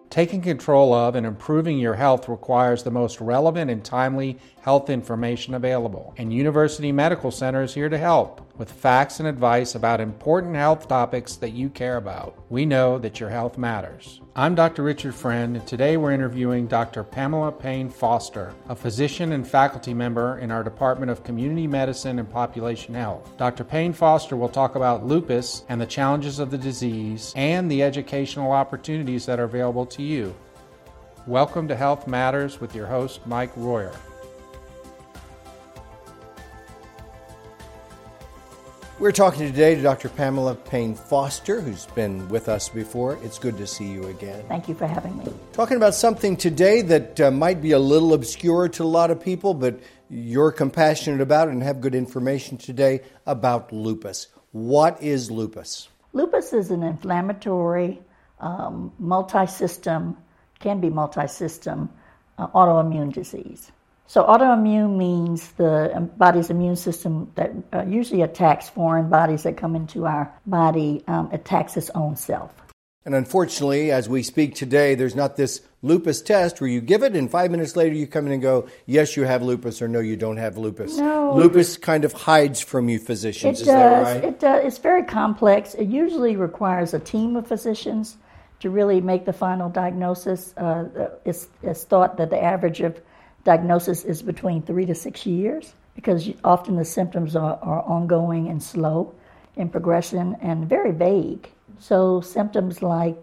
Taking control of and improving your health requires the most relevant and timely health information available, and University Medical Center is here to help with facts and advice about important health topics that you care about. We know that your health matters. I'm Dr. Richard Friend, and today we're interviewing Dr. Pamela Payne Foster, a physician and faculty member in our Department of Community Medicine and Population Health. Dr. Payne Foster will talk about lupus and the challenges of the disease and the educational opportunities that are available to you. Welcome to Health Matters with your host, Mike Royer. We're talking today to Dr. Pamela Payne Foster, who's been with us before. It's good to see you again. Thank you for having me. Talking about something today that might be a little obscure to a lot of people, but you're compassionate about it and have good information today about lupus. What is lupus? Lupus is an inflammatory, multi-system autoimmune disease. So autoimmune means the body's immune system that usually attacks foreign bodies that come into our body, attacks its own self. And unfortunately, as we speak today, there's not this lupus test where you give it and 5 minutes later you come in and go, yes, you have lupus, or no, you don't have lupus. No. Lupus kind of hides from you physicians, is that right? It does. It's very complex. It usually requires a team of physicians to really make the final diagnosis. It's thought that the average of diagnosis is between 3 to 6 years because often the symptoms are ongoing and slow in progression and very vague. So symptoms like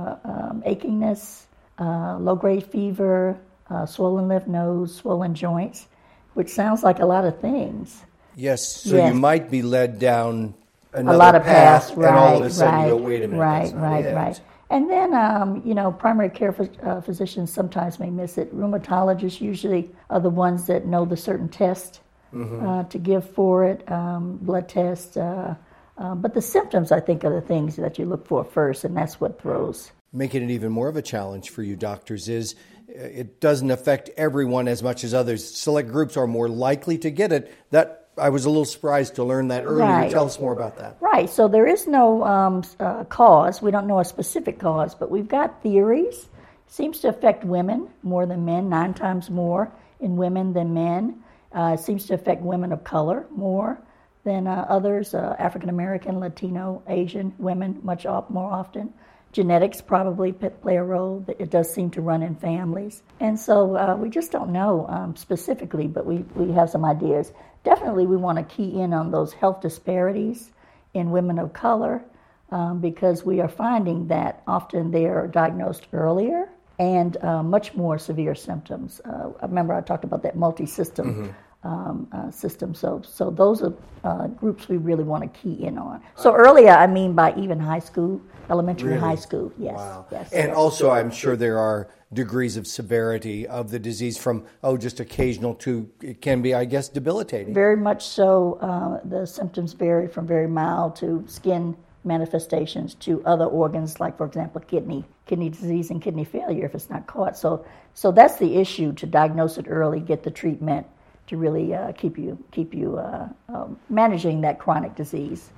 achiness, low-grade fever, swollen lymph nodes, swollen joints, which sounds like a lot of things. Yes, so you might be led down another a lot of paths, and all of a sudden you go, wait a minute. Right. And then, primary care physicians sometimes may miss it. Rheumatologists usually are the ones that know the certain test to give for it, blood tests. But the symptoms, I think, are the things that you look for first, and that's what throws. Making it even more of a challenge for you doctors is it doesn't affect everyone as much as others. Select groups are more likely to get it. That I was a little surprised to learn that earlier. Right. Tell us more about that. Right. So there is no cause. We don't know a specific cause, but we've got theories. It seems to affect women more than men, 9 times more in women than men. It seems to affect women of color more than others, African American, Latino, Asian women much more often. Genetics probably play a role. It does seem to run in families. And so we just don't know specifically, but we have some ideas. Definitely we want to key in on those health disparities in women of color because we are finding that often they are diagnosed earlier and much more severe symptoms. Remember I talked about that multi-system system. So those are groups we really want to key in on. So earlier, I mean by even high school, elementary and high school, yes. Wow. Yes. And also I'm sure there are degrees of severity of the disease from, just occasional to, it can be, I guess, debilitating. Very much so. The symptoms vary from very mild to skin manifestations to other organs, like, for example, kidney disease and kidney failure if it's not caught. So that's the issue, to diagnose it early, get the treatment, to really keep you managing that chronic disease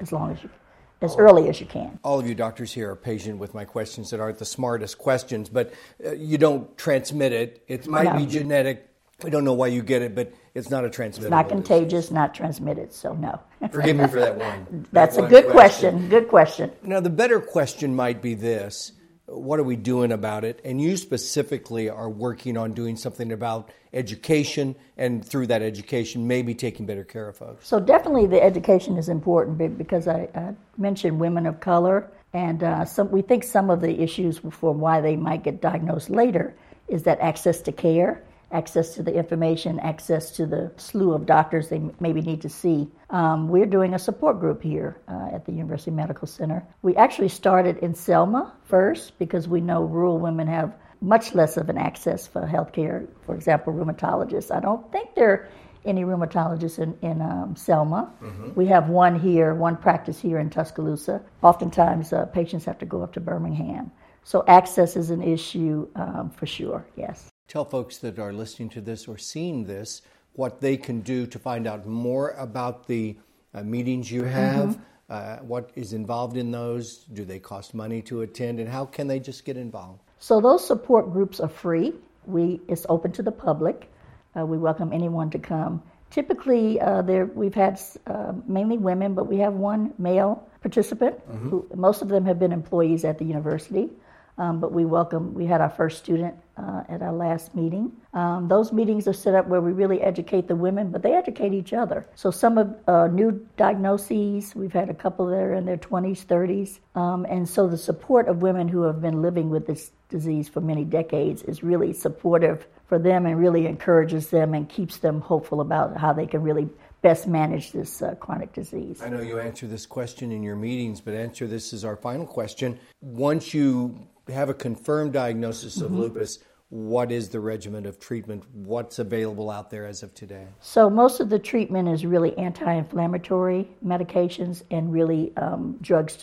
as early as you can. All of you doctors here are patient with my questions that aren't the smartest questions, but you don't transmit it. It might be genetic. We don't know why you get it, but it's not a transmittable It's not contagious, disease. Not transmitted, so no. Forgive me for that one. That's a good question. Good question. Now, the better question might be this. What are we doing about it? And you specifically are working on doing something about education, and through that education, maybe taking better care of folks. So definitely the education is important because I mentioned women of color, and we think some of the issues for why they might get diagnosed later is that access to care, access to the information, access to the slew of doctors they maybe need to see. We're doing a support group here at the University Medical Center. We actually started in Selma first because we know rural women have much less of an access for health care. For example, rheumatologists. I don't think there are any rheumatologists in Selma. Mm-hmm. We have one practice here in Tuscaloosa. Oftentimes, patients have to go up to Birmingham. So access is an issue for sure, yes. Tell folks that are listening to this or seeing this what they can do to find out more about the meetings you have, what is involved in those, do they cost money to attend, and how can they just get involved? So those support groups are free. It's open to the public. We welcome anyone to come. Typically, we've had mainly women, but we have one male participant. Who most of them have been employees at the university. But we had our first student at our last meeting. Those meetings are set up where we really educate the women, but they educate each other. So some of new diagnoses, we've had a couple that are in their 20s, 30s. And so the support of women who have been living with this disease for many decades is really supportive for them and really encourages them and keeps them hopeful about how they can really best manage this chronic disease. I know you answer this question in your meetings, but answer this as our final question. Once you have a confirmed diagnosis of lupus, what is the regimen of treatment? What's available out there as of today? So most of the treatment is really anti-inflammatory medications and really drugs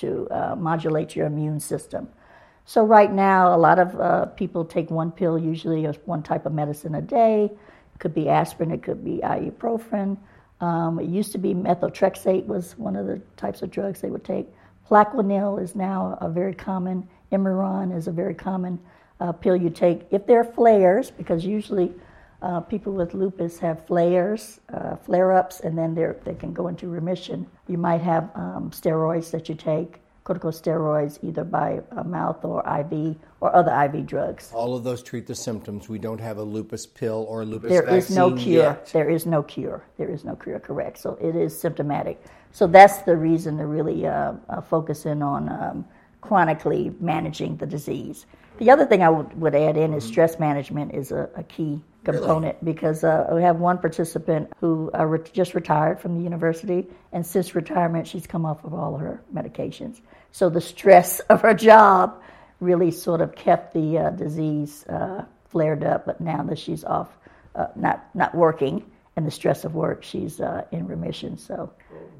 to modulate your immune system. So right now, a lot of people take one pill usually or one type of medicine a day. It could be aspirin, it could be ibuprofen. It used to be methotrexate was one of the types of drugs they would take. Plaquenil is now a very common. Imuron is a very common pill you take if there are flares, because usually people with lupus have flares, flare-ups, and then they can go into remission. You might have steroids that you take, corticosteroids, either by mouth or IV or other IV drugs. All of those treat the symptoms. We don't have a lupus pill or a lupus There vaccine is no cure. yet. There is no cure. There is no cure, correct. So it is symptomatic. So that's the reason to really focus in on chronically managing the disease. The other thing I would add in is stress management is a key component, because we have one participant who just retired from the university, and since retirement she's come off of all her medications. So the stress of her job really sort of kept the disease flared up, but now that she's off, not working, and the stress of work, she's in remission. So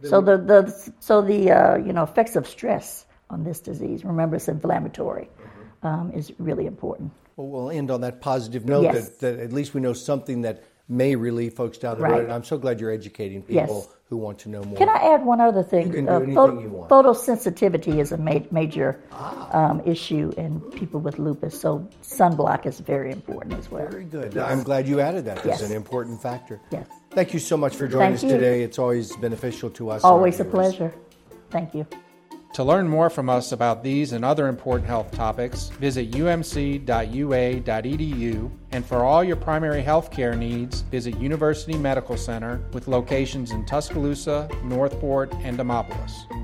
the effects of stress on this disease, remember it's inflammatory, is really important. Well, we'll end on that positive note, Yes. that at least we know something that may relieve folks down the Right. road. And I'm so glad you're educating people Yes. who want to know more. Can I add one other thing? You can do anything you want. Photosensitivity is a major issue in people with lupus, so sunblock is very important as well. Very good. I'm glad you added that. That's Yes. an important factor. Yes. Thank you so much for joining Thank us you. today. It's always beneficial to us. and our Always a viewers. pleasure. Thank you. To learn more from us about these and other important health topics, visit umc.ua.edu, and for all your primary health care needs, visit University Medical Center with locations in Tuscaloosa, Northport, and Demopolis.